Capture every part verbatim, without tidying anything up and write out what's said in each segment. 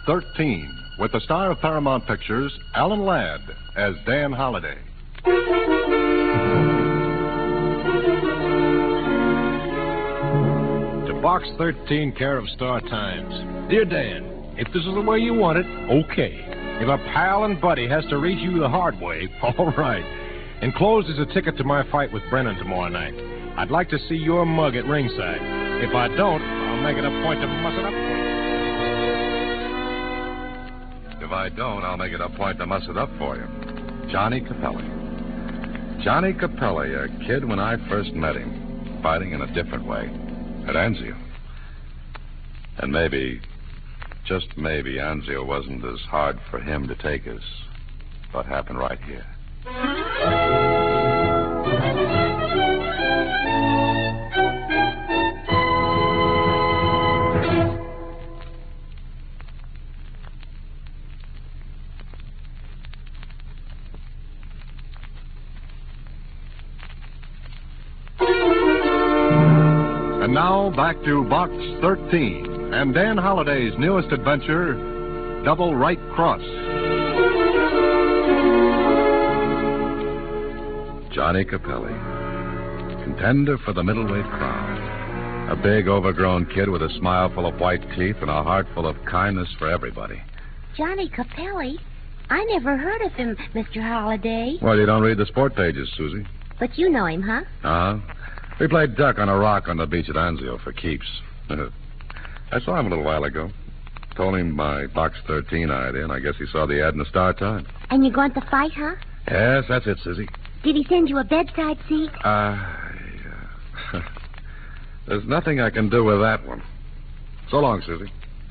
thirteen, with the star of Paramount Pictures, Alan Ladd, as Dan Holliday. To Box thirteen, care of Star Times. Dear Dan, if this is the way you want it, okay. If a pal and buddy has to reach you the hard way, all right. Enclosed is a ticket to my fight with Brennan tomorrow night. I'd like to see your mug at ringside. If I don't, I'll make it a point to muss it up for you. If I don't, I'll make it a point to muss it up for you. Johnny Capelli. Johnny Capelli, a kid when I first met him, fighting in a different way, at Anzio. And maybe, just maybe, Anzio wasn't as hard for him to take as what happened right here. And now, back to Box thirteen and Dan Holliday's newest adventure, Double Right Cross. Johnny Capelli, contender for the middleweight crown. A big, overgrown kid with a smile full of white teeth and a heart full of kindness for everybody. Johnny Capelli? I never heard of him, Mister Holliday. Well, you don't read the sport pages, Susie. But you know him, huh? Uh-huh. We played duck on a rock on the beach at Anzio for keeps. I saw him a little while ago. Told him my Box thirteen idea, and I guess he saw the ad in the Star Times. And you're going to fight, huh? Yes, that's it, Susie. Did he send you a bedside seat? Uh, yeah. There's nothing I can do with that one. So long, Susie.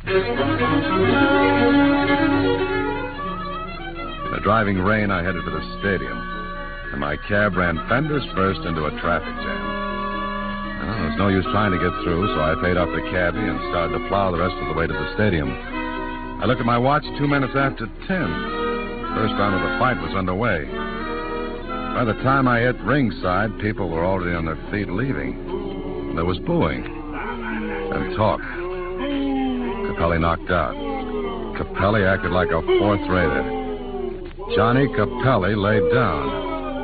In the driving rain, I headed to the stadium, and my cab ran fenders first into a traffic jam. Well, there was no use trying to get through, so I paid off the cabbie and started to plow the rest of the way to the stadium. I looked at my watch two minutes after ten. First round of the fight was underway. By the time I hit ringside, people were already on their feet leaving. There was booing and talk. Capelli knocked out. Capelli acted like a fourth-rater. Johnny Capelli laid down.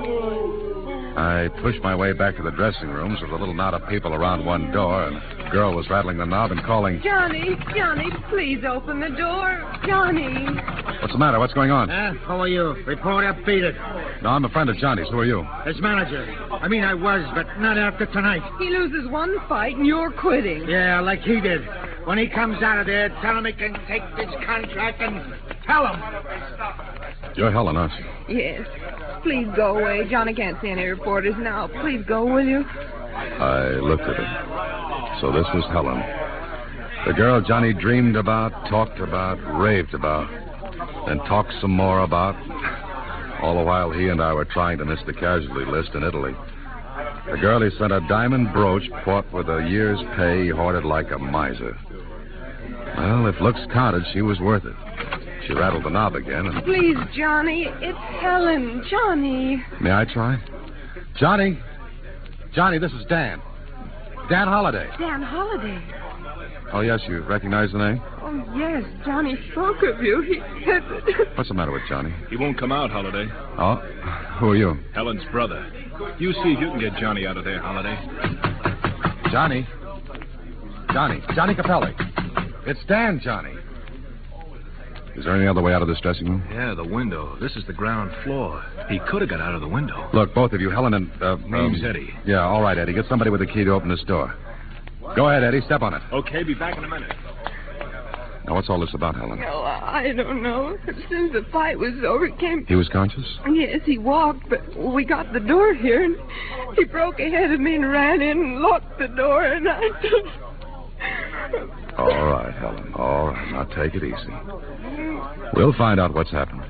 I pushed my way back to the dressing rooms with a little knot of people around one door, and a girl was rattling the knob and calling, Johnny, Johnny, please open the door. Johnny. What's the matter? What's going on? Uh, who are you? Reporter, beat it. No, I'm a friend of Johnny's. Who are you? His manager. I mean, I was, but not after tonight. He loses one fight and you're quitting. Yeah, like he did. When he comes out of there, tell him he can take this contract and tell him. You're Helen, aren't you? Yes. Please go away. Johnny can't see any reporters now. Please go, will you? I looked at her. So this was Helen. The girl Johnny dreamed about, talked about, raved about, and talked some more about, all the while he and I were trying to miss the casualty list in Italy. The girl he sent a diamond brooch bought with a year's pay he hoarded like a miser. Well, if looks counted, she was worth it. She rattled the knob again and... Please, Johnny, it's Helen. Johnny. May I try? Johnny! Johnny, this is Dan. Dan Holliday. Dan Holliday. Oh, yes, you recognize the name? Oh, yes, Johnny spoke of you. He said that... What's the matter with Johnny? He won't come out, Holliday. Oh? Who are you? Helen's brother. You see if you can get Johnny out of there, Holliday. Johnny? Johnny. Johnny Capelli. It's Dan, Johnny. Is there any other way out of this dressing room? Yeah, the window. This is the ground floor. He could have got out of the window. Look, both of you, Helen and... Uh, Name's um, Eddie. Yeah, all right, Eddie. Get somebody with a key to open this door. Go ahead, Eddie. Step on it. Okay, be back in a minute. Now, what's all this about, Helen? No, I don't know. As soon as the fight was over, he came... He was conscious? Yes, he walked, but we got the door here, and he broke ahead of me and ran in and locked the door, and I just... All right, Helen. All right. Now, take it easy. We'll find out what's happened.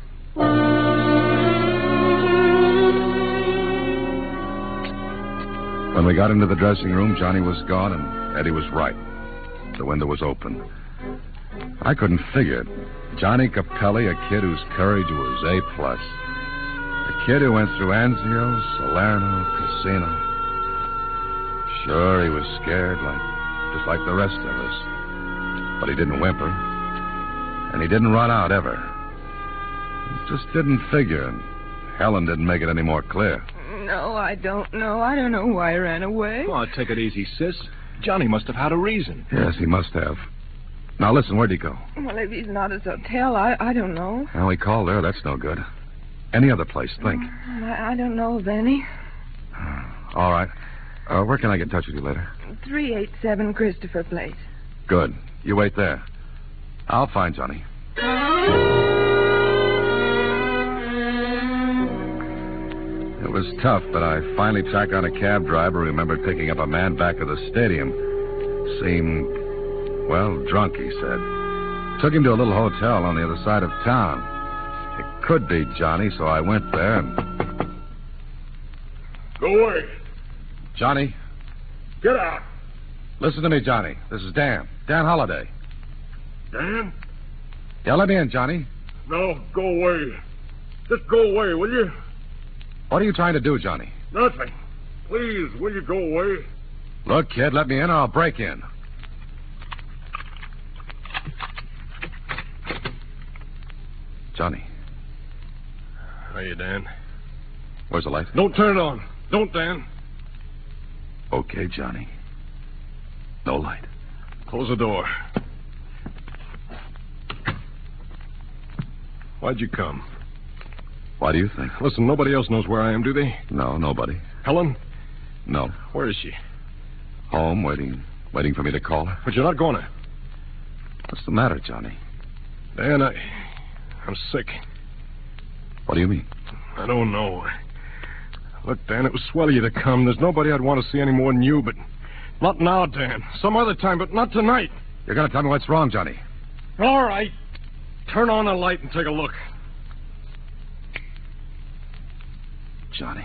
When we got into the dressing room, Johnny was gone, and Eddie was right. The window was open. I couldn't figure it. Johnny Capelli, a kid whose courage was A plus. A kid who went through Anzio, Salerno, Casino. Sure, he was scared, like just like the rest of us. But he didn't whimper. And he didn't run out ever. It just didn't figure, and Helen didn't make it any more clear. No, I don't know. I don't know why he ran away. Oh, take it easy, sis. Johnny must have had a reason. Yes, he must have. Now, listen, where'd he go? Well, if he's not at his hotel, I, I don't know. Well, he called there. That's no good. Any other place, think. I, I don't know of any. All right. Uh, where can I get in touch with you later? three eighty-seven Christopher Place. Good. You wait there. I'll find Johnny. It was tough, but I finally tracked down a cab driver who remembered picking up a man back at the stadium. Seemed, well, drunk, he said. Took him to a little hotel on the other side of town. It could be Johnny, so I went there and... Go away. Johnny? Get out. Listen to me, Johnny. This is Dan. Dan Holliday. Dan? Yeah, let me in, Johnny. No, go away. Just go away, will you? What are you trying to do, Johnny? Nothing. Please, will you go away? Look, kid, let me in or I'll break in. Johnny. Hiya, Dan. Where's the light? Don't turn it on. Don't, Dan. Okay, Johnny. No light. Close the door. Why'd you come? Why do you think? Listen, nobody else knows where I am, do they? No, nobody. Helen? No. Where is she? Home, waiting, waiting for me to call her. But you're not going to. What's the matter, Johnny? Dan, I... I'm sick. What do you mean? I don't know. Look, Dan, it was swell of you to come. There's nobody I'd want to see any more than you, but... Not now, Dan. Some other time, but not tonight. You're going to tell me what's wrong, Johnny. All right. Turn on the light and take a look. Johnny.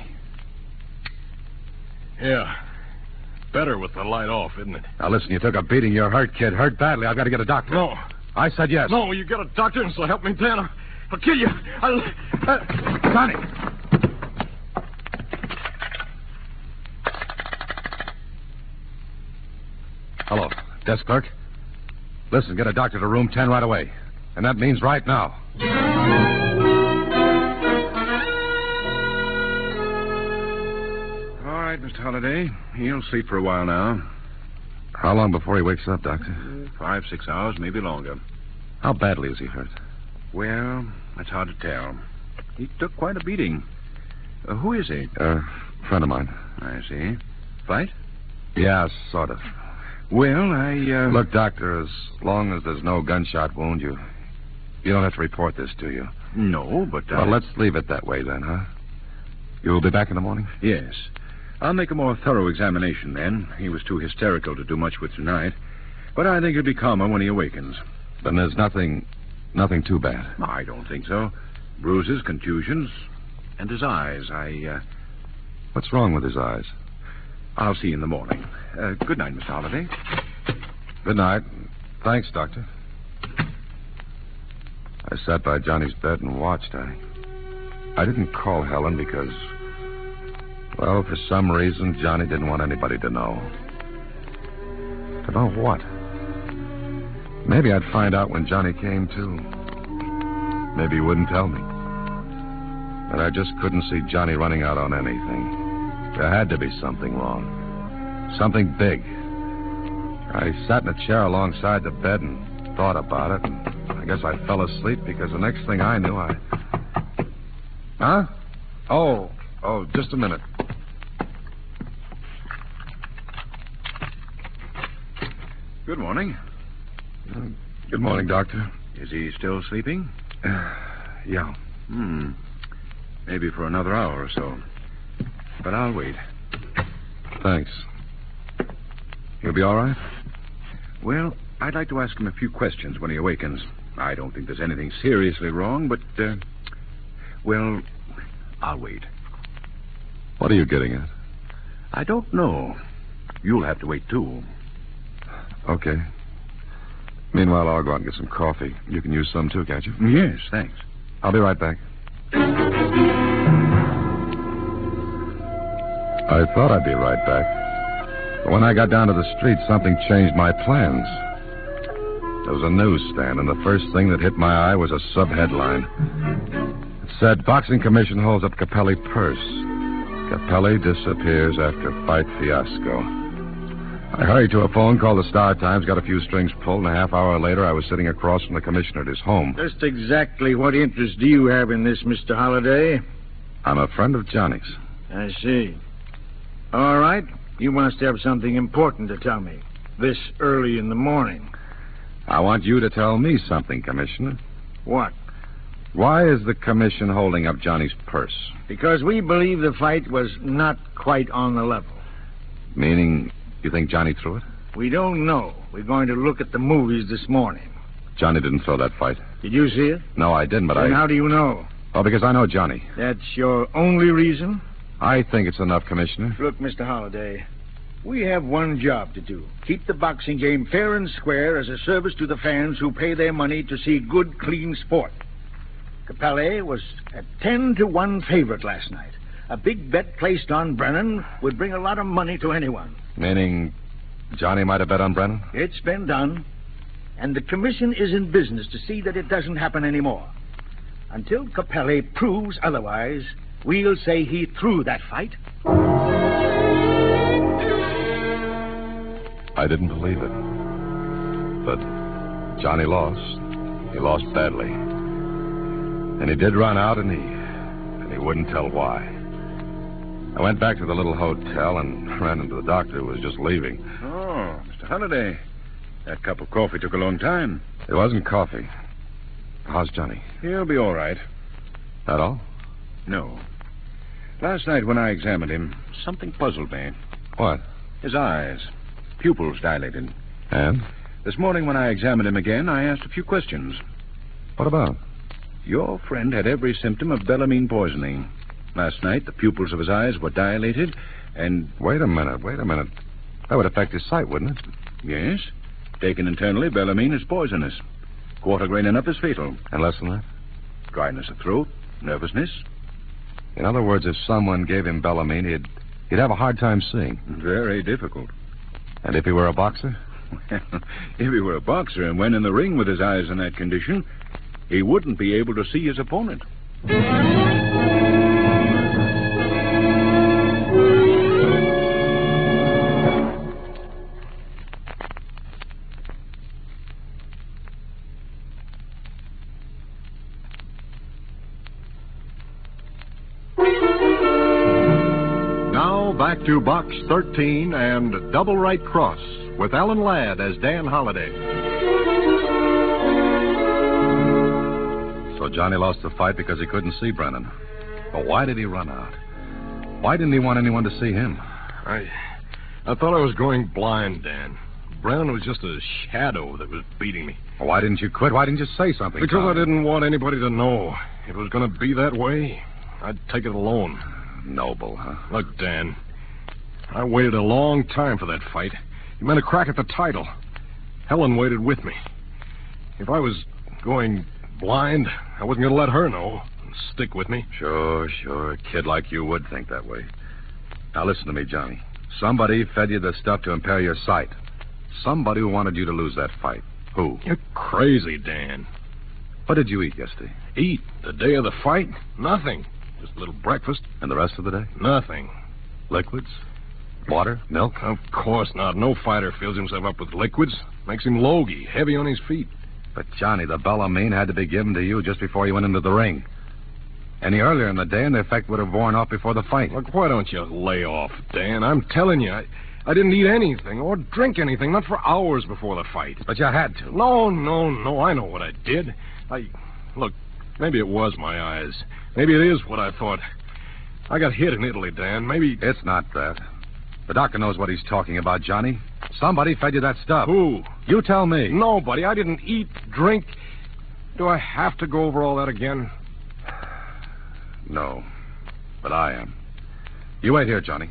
Yeah. Better with the light off, isn't it? Now, listen, you took a beating. You're hurt, kid. Hurt badly. I've got to get a doctor. No. I said yes. No, you get a doctor and so help me, Dan. I'll, I'll kill you. I'll... Uh... Johnny! Hello. Desk clerk? Listen, get a doctor to room ten right away. And that means right now. All right, Mister Holliday. He'll sleep for a while now. How long before he wakes up, Doctor? Five, six hours, maybe longer. How badly is he hurt? Well, that's hard to tell. He took quite a beating. Uh, who is he? A uh, friend of mine. I see. Fight? Yeah, sort of. Well, I, uh... Look, Doctor, as long as there's no gunshot wound, you... You don't have to report this, do you? No, but... Well, I... let's leave it that way, then, huh? You'll be back in the morning? Yes. I'll make a more thorough examination, then. He was too hysterical to do much with tonight. But I think he'll be calmer when he awakens. Then there's nothing... Nothing too bad? I don't think so. Bruises, contusions, and his eyes. I, uh... What's wrong with his eyes? I'll see you in the morning. Uh, good night, Mister Holliday. Good night. Thanks, Doctor. I sat by Johnny's bed and watched. I... I didn't call Helen because... Well, for some reason, Johnny didn't want anybody to know. To know what? Maybe I'd find out when Johnny came to. Maybe he wouldn't tell me. But I just couldn't see Johnny running out on anything. There had to be something wrong. Something big. I sat in a chair alongside the bed and thought about it. And I guess I fell asleep because the next thing I knew, I... Huh? Oh, oh, just a minute. Good morning. Uh, good morning, Doctor. Is he still sleeping? Uh, yeah. Hmm. Maybe for another hour or so. But I'll wait. Thanks. He'll be all right? Well, I'd like to ask him a few questions when he awakens. I don't think there's anything seriously wrong, but, uh, well, I'll wait. What are you getting at? I don't know. You'll have to wait, too. Okay. Meanwhile, I'll go out and get some coffee. You can use some, too, can't you? Yes, thanks. I'll be right back. I thought I'd be right back. But when I got down to the street, something changed my plans. There was a newsstand, and the first thing that hit my eye was a sub-headline. It said, Boxing Commission holds up Capelli purse. Capelli disappears after fight fiasco. I hurried to a phone, called the Star-Times, got a few strings pulled, and a half hour later I was sitting across from the commissioner at his home. Just exactly what interest do you have in this, Mister Holliday? I'm a friend of Johnny's. I see. All right. You must have something important to tell me. This early in the morning. I want you to tell me something, Commissioner. What? Why is the commission holding up Johnny's purse? Because we believe the fight was not quite on the level. Meaning, you think Johnny threw it? We don't know. We're going to look at the movies this morning. Johnny didn't throw that fight. Did you see it? No, I didn't, but Then I... how do you know? Well, because I know Johnny. That's your only reason? I think it's enough, Commissioner. Look, Mister Holliday, we have one job to do. Keep the boxing game fair and square as a service to the fans who pay their money to see good, clean sport. Capelli was a ten to one favorite last night. A big bet placed on Brennan would bring a lot of money to anyone. Meaning Johnny might have bet on Brennan? It's been done. And the commission is in business to see that it doesn't happen anymore. Until Capelli proves otherwise, we'll say he threw that fight. I didn't believe it. But Johnny lost. He lost badly. And he did run out, and he... and he wouldn't tell why. I went back to the little hotel and ran into the doctor who was just leaving. Oh, Mister Holliday. That cup of coffee took a long time. It wasn't coffee. How's Johnny? He'll be all right. That all? No. Last night when I examined him, something puzzled me. What? His eyes. Pupils dilated. And? This morning when I examined him again, I asked a few questions. What about? Your friend had every symptom of Bellamine poisoning. Last night, the pupils of his eyes were dilated, and... Wait a minute, wait a minute. That would affect his sight, wouldn't it? Yes. Taken internally, Bellamine is poisonous. Quarter grain enough is fatal. And less than that? Dryness of throat, nervousness. In other words, if someone gave him Bellamine, he'd, he'd have a hard time seeing. Very difficult. And if he were a boxer? If he were a boxer and went in the ring with his eyes in that condition, he wouldn't be able to see his opponent. Back to Box thirteen and Double Right Cross with Alan Ladd as Dan Holliday. So Johnny lost the fight because he couldn't see Brennan. But why did he run out? Why didn't he want anyone to see him? I I thought I was going blind, Dan. Brennan was just a shadow that was beating me. Well, why didn't you quit? Why didn't you say something? Because Tommy? I didn't want anybody to know. If it was going to be that way, I'd take it alone. Noble, huh? Look, Dan, I waited a long time for that fight. It meant a crack at the title. Helen waited with me. If I was going blind, I wasn't going to let her know and stick with me. Sure, sure. A kid like you would think that way. Now, listen to me, Johnny. Somebody fed you the stuff to impair your sight. Somebody who wanted you to lose that fight. Who? You're crazy, Dan. What did you eat yesterday? Eat? The day of the fight? Nothing. Just a little breakfast. And the rest of the day? Nothing. Liquids? Water? Milk? Of course not. No fighter fills himself up with liquids. Makes him logy, heavy on his feet. But, Johnny, the Bellamine had to be given to you just before you went into the ring. Any earlier in the day, and the effect would have worn off before the fight. Look, why don't you lay off, Dan? I'm telling you, I, I didn't eat anything or drink anything, not for hours before the fight. But you had to. No, no, no. I know what I did. I... Look, maybe it was my eyes. Maybe it is what I thought. I got hit in Italy, Dan. Maybe... It's not that. The doctor knows what he's talking about, Johnny. Somebody fed you that stuff. Who? You tell me. Nobody. I didn't eat, drink. Do I have to go over all that again? No. But I am. You wait here, Johnny.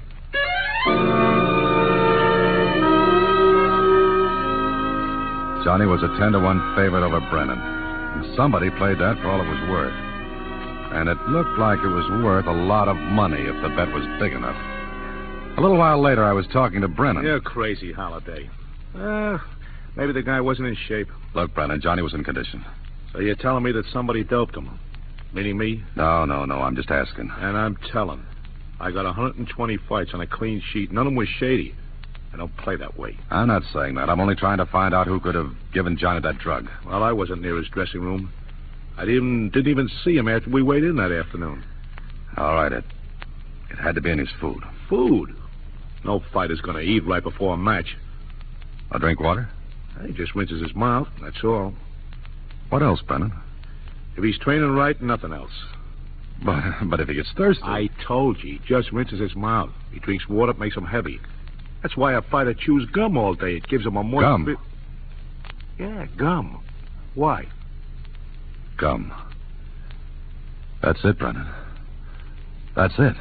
Johnny was a ten to one favorite over Brennan. And somebody played that for all it was worth. And it looked like it was worth a lot of money if the bet was big enough. A little while later, I was talking to Brennan. You're crazy, Holliday. Uh, Maybe the guy wasn't in shape. Look, Brennan, Johnny was in condition. So you're telling me that somebody doped him? Meaning me? No, no, no, I'm just asking. And I'm telling. I got one hundred twenty fights on a clean sheet. None of them was shady. I don't play that way. I'm not saying that. I'm only trying to find out who could have given Johnny that drug. Well, I wasn't near his dressing room. I didn't, didn't even see him after we weighed in that afternoon. All right, it, it had to be in his food. Food? No fighter's going to eat right before a match. I'll drink water? He just rinses his mouth, that's all. What else, Brennan? If he's training right, nothing else. But, but if he gets thirsty... I told you, he just rinses his mouth. He drinks water, it makes him heavy. That's why a fighter chews gum all day. It gives him a more... Gum? Bi- yeah, gum. Why? Gum. That's it, Brennan. That's it.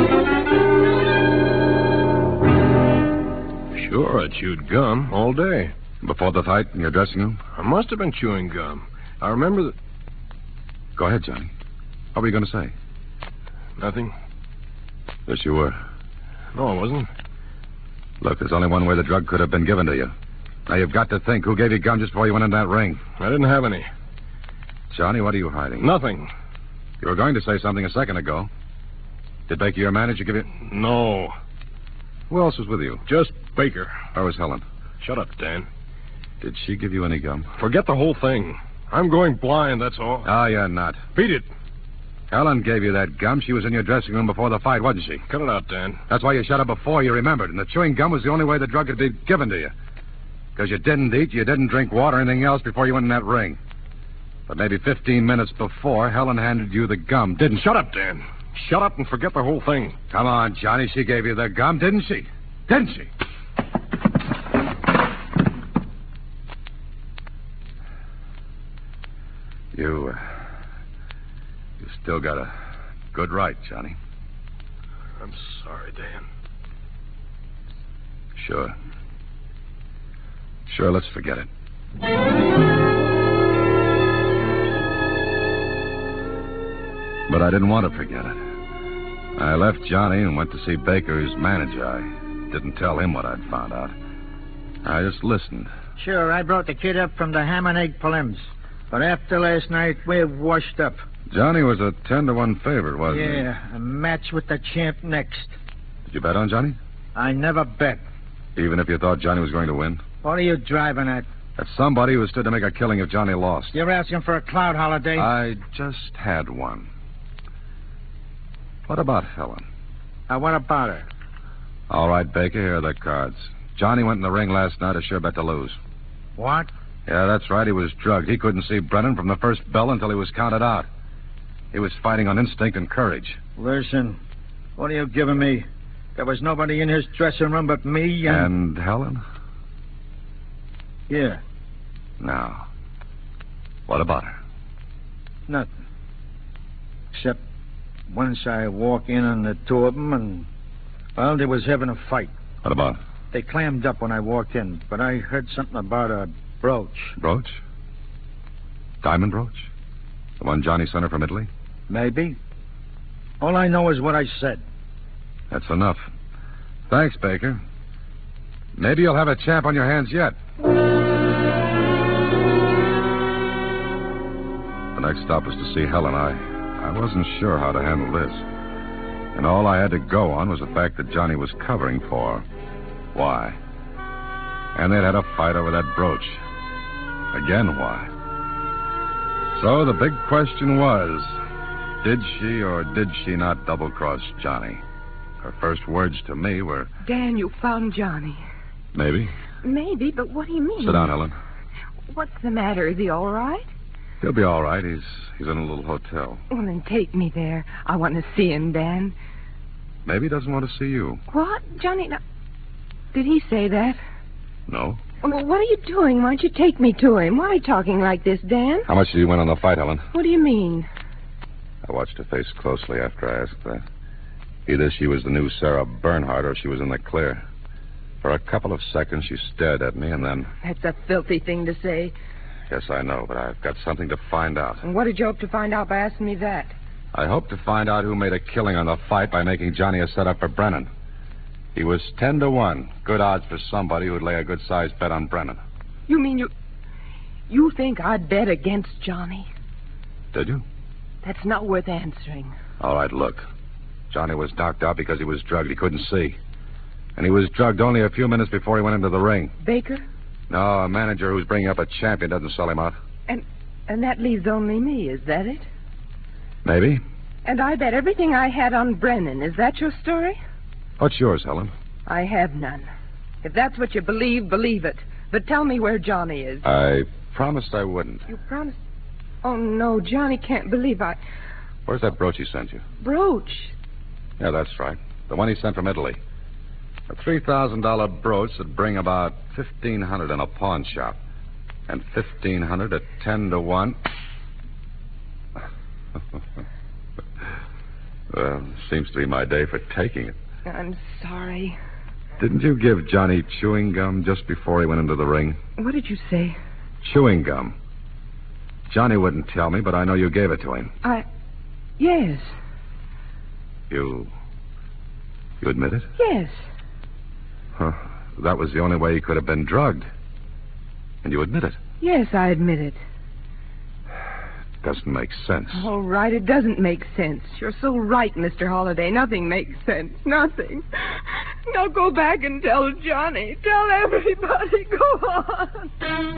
Sure, I chewed gum all day. Before the fight in your dressing room? I must have been chewing gum. I remember that... Go ahead, Johnny. What were you going to say? Nothing. Yes, you were. No, I wasn't. Look, there's only one way the drug could have been given to you. Now, you've got to think who gave you gum just before you went in that ring. I didn't have any. Johnny, what are you hiding? Nothing. You were going to say something a second ago. Did Baker, your manager, give you... No. Who else was with you? Just Baker. Where was Helen? Shut up, Dan. Did she give you any gum? Forget the whole thing. I'm going blind, that's all. Ah, you're not. Beat it. Helen gave you that gum. She was in your dressing room before the fight, wasn't she? Cut it out, Dan. That's why you shut up before you remembered. And the chewing gum was the only way the drug could be given to you. Because you didn't eat, you didn't drink water or anything else before you went in that ring. But maybe fifteen minutes before, Helen handed you the gum, didn't she? Shut up, Dan. Shut up and forget the whole thing. Come on, Johnny. She gave you the gum, didn't she? Didn't she? You, uh, you still got a good right, Johnny. I'm sorry, Dan. Sure. Sure, let's forget it. But I didn't want to forget it. I left Johnny and went to see Baker, his manager. I didn't tell him what I'd found out. I just listened. Sure, I brought the kid up from the ham and egg prelims. But after last night, we're washed up. Johnny was a ten to one favorite, wasn't he? Yeah, a match with the champ next. Did you bet on Johnny? I never bet. Even if you thought Johnny was going to win? What are you driving at? That somebody who stood to make a killing if Johnny lost. You're asking for a cloud holiday? I just had one. What about Helen? Uh, what about her? All right, Baker, here are the cards. Johnny went in the ring last night, a sure bet to lose. What? Yeah, that's right. He was drugged. He couldn't see Brennan from the first bell until he was counted out. He was fighting on instinct and courage. Listen, what are you giving me? There was nobody in his dressing room but me and... And Helen? Yeah. Now, what about her? Nothing. Except once I walk in on the two of them and, well, they was having a fight. What about? They clammed up when I walked in, but I heard something about a brooch. Brooch? Diamond brooch? The one Johnny sent her from Italy? Maybe. All I know is what I said. That's enough. Thanks, Baker. Maybe you'll have a champ on your hands yet. The next stop was to see Helen. I, I wasn't sure how to handle this. And all I had to go on was the fact that Johnny was covering for her. Why? And they'd had a fight over that brooch. Again, why? So the big question was, did she or did she not double-cross Johnny? Her first words to me were... Dan, you found Johnny. Maybe. Maybe, but what do you mean? Sit down, Helen. What's the matter? Is he all right? He'll be all right. He's he's in a little hotel. Well, then take me there. I want to see him, Dan. Maybe he doesn't want to see you. What? Johnny, now, did he say that? No. Well, what are you doing? Why don't you take me to him? Why are you talking like this, Dan? How much did you win on the fight, Helen? What do you mean? I watched her face closely after I asked that. Either she was the new Sarah Bernhardt or she was in the clear. For a couple of seconds, she stared at me, and then... That's a filthy thing to say. Yes, I know, but I've got something to find out. And what did you hope to find out by asking me that? I hope to find out who made a killing on the fight by making Johnny a setup for Brennan. He was ten to one. Good odds for somebody who'd lay a good-sized bet on Brennan. You mean you... You think I'd bet against Johnny? Did you? That's not worth answering. All right, look. Johnny was knocked out because he was drugged. He couldn't see. And he was drugged only a few minutes before he went into the ring. Baker? No, a manager who's bringing up a champion doesn't sell him out. And and that leaves only me, is that it? Maybe. And I bet everything I had on Brennan. Is that your story? What's yours, Helen? I have none. If that's what you believe, believe it. But tell me where Johnny is. I promised I wouldn't. You promised? Oh, no, Johnny can't believe I... Where's that brooch he sent you? Brooch? Yeah, that's right. The one he sent from Italy. A three thousand dollars brooch would bring about fifteen hundred dollars in a pawn shop. And fifteen hundred dollars at ten to one. Well, seems to be my day for taking it. I'm sorry. Didn't you give Johnny chewing gum just before he went into the ring? What did you say? Chewing gum. Johnny wouldn't tell me, but I know you gave it to him. I... Yes. You... You admit it? Yes. Huh. That was the only way he could have been drugged. And you admit it? Yes, I admit it. Doesn't make sense. All right, it doesn't make sense. You're so right, Mister Holliday. Nothing makes sense. Nothing. Now go back and tell Johnny. Tell everybody. Go on.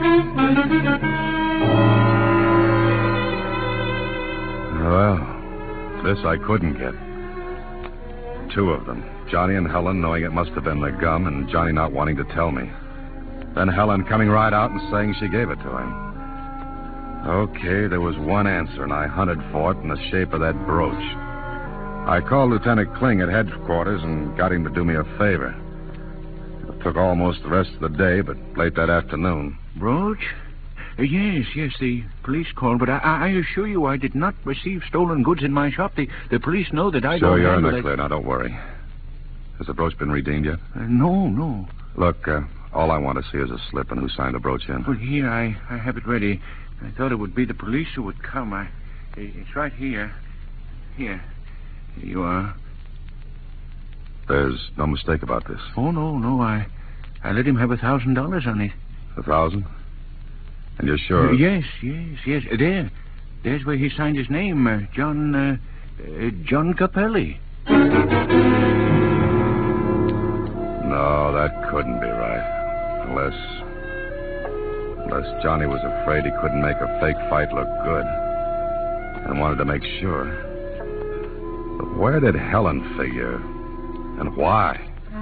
Well, this I couldn't get. Two of them. Johnny and Helen knowing it must have been the gum, and Johnny not wanting to tell me. Then Helen coming right out and saying she gave it to him. Okay, there was one answer, and I hunted for it in the shape of that brooch. I called Lieutenant Kling at headquarters and got him to do me a favor. It took almost the rest of the day, but late that afternoon. Brooch? Uh, yes, yes, the police called, but I, I assure you I did not receive stolen goods in my shop. The, the police know that I so don't you're in the handle clear. Now, don't worry. Has the brooch been redeemed yet? Uh, no, no. Look, uh, all I want to see is a slip and who signed the brooch in. Well, here, I, I have it ready. I thought it would be the police who would come. I, it's right here. Here. Here you are. There's no mistake about this. Oh, no, no. I I let him have a thousand dollars on it. A thousand? And you're sure? Uh, yes, yes, yes. Uh, there. There's where he signed his name. Uh, John, uh, uh, John Capelli. No, that couldn't be right. Unless... Unless Johnny was afraid he couldn't make a fake fight look good. And wanted to make sure. But where did Helen figure? And why?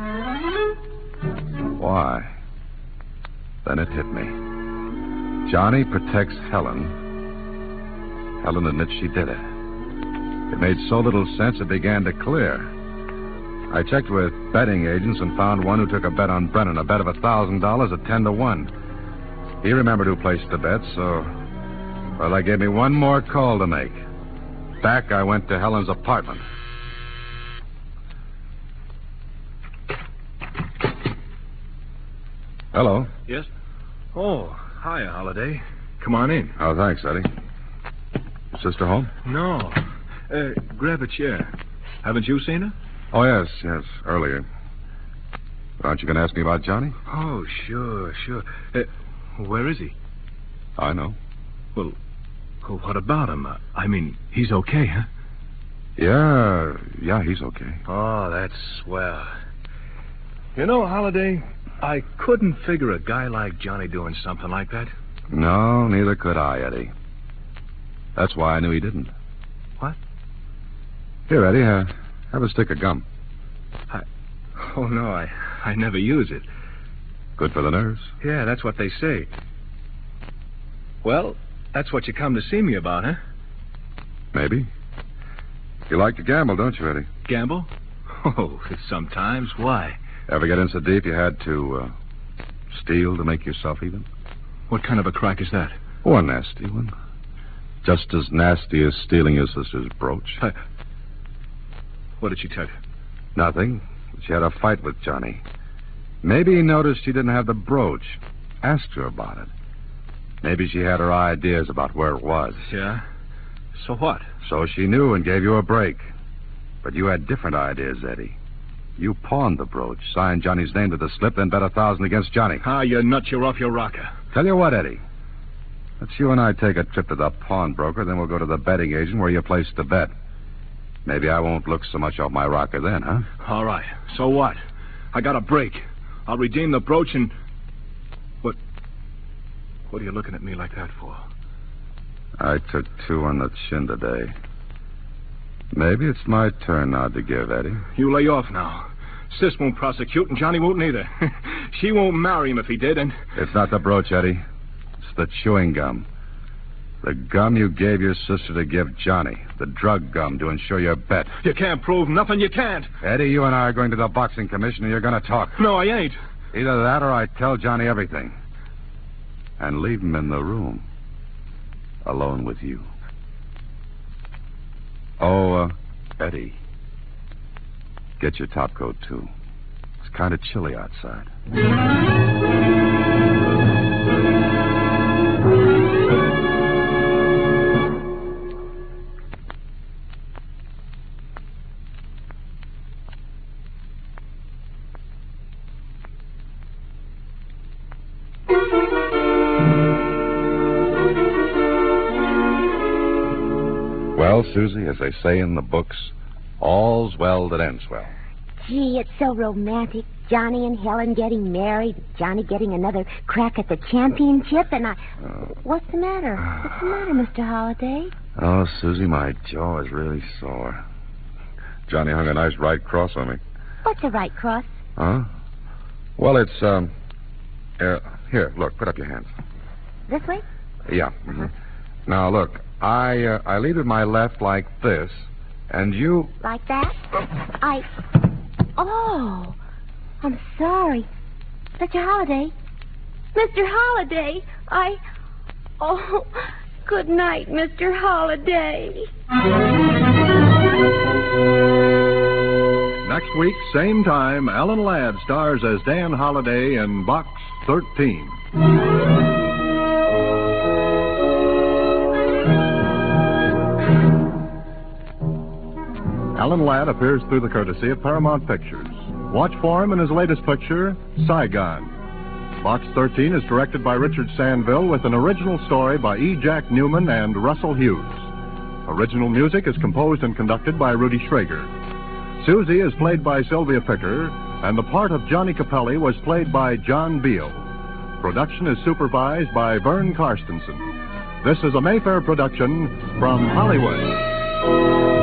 Why? Then it hit me. Johnny protects Helen. Helen admits she did it. It made so little sense it began to clear. I checked with betting agents and found one who took a bet on Brennan, a bet of a thousand dollars at ten to one. He remembered who placed the bet, so... Well, that gave me one more call to make. Back I went to Helen's apartment. Hello. Yes? Oh, hi, Holiday. Come on in. Oh, thanks, Eddie. Your sister home? No. Uh, grab a chair. Haven't you seen her? Oh, yes, yes, earlier. Aren't you going to ask me about Johnny? Oh, sure, sure. Uh, where is he? I know. Well, well, what about him? Uh, I mean, he's okay, huh? Yeah, yeah, he's okay. Oh, that's swell. You know, Holiday, I couldn't figure a guy like Johnny doing something like that. No, neither could I, Eddie. That's why I knew he didn't. What? Here, Eddie, uh, have a stick of gum. I... Oh, no, I, I never use it. Good for the nerves. Yeah, that's what they say. Well, that's what you come to see me about, huh? Maybe. You like to gamble, don't you, Eddie? Gamble? Oh, sometimes. Why? Ever get in so deep you had to uh, steal to make yourself even? What kind of a crack is that? Oh, a nasty one. Just as nasty as stealing your sister's brooch. I... What did she tell you? Nothing. She had a fight with Johnny. Maybe he noticed she didn't have the brooch. Asked her about it. Maybe she had her ideas about where it was. Yeah? So what? So she knew and gave you a break. But you had different ideas, Eddie. You pawned the brooch, signed Johnny's name to the slip, then bet a thousand against Johnny. Ah, you nuts, you're off your rocker. Tell you what, Eddie. Let's you and I take a trip to the pawnbroker, then we'll go to the betting agent where you placed the bet. Maybe I won't look so much off my rocker then, huh? All right. So what? I got a break. I'll redeem the brooch and... What... What are you looking at me like that for? I took two on the chin today. Maybe it's my turn now to give, Eddie. You lay off now. Sis won't prosecute, and Johnny won't either. She won't marry him if he did, and... It's not the brooch, Eddie. It's the chewing gum. The gum you gave your sister to give Johnny. The drug gum to ensure your bet. You can't prove nothing. You can't. Eddie, you and I are going to the boxing commission, and you're going to talk. No, I ain't. Either that or I tell Johnny everything. And leave him in the room. Alone with you. Oh, uh, Eddie. Get your top coat, too. It's kind of chilly outside. Well, Susie, as they say in the books, all's well that ends well. Gee, it's so romantic. Johnny and Helen getting married, Johnny getting another crack at the championship, and I... Oh. What's the matter? What's the matter, Mister Holliday? Oh, Susie, my jaw is really sore. Johnny hung a nice right cross on me. What's a right cross? Huh? Well, it's, um... Uh, here, look, put up your hands. This way? Yeah. Mm-hmm. Now, look, I, uh, I lead with my left like this, and you... Like that? I... Oh, I'm sorry. Mister Holliday. Mister Holliday, I... Oh, good night, Mister Holliday. Next week, same time, Alan Ladd stars as Dan Holliday in Box thirteen. Alan Ladd appears through the courtesy of Paramount Pictures. Watch for him in his latest picture, Saigon. Box thirteen is directed by Richard Sandville with an original story by E. Jack Newman and Russell Hughes. Original music is composed and conducted by Rudy Schrager. Susie is played by Sylvia Picker, and the part of Johnny Capelli was played by John Beal. Production is supervised by Vern Karstensen. This is a Mayfair production from Hollywood.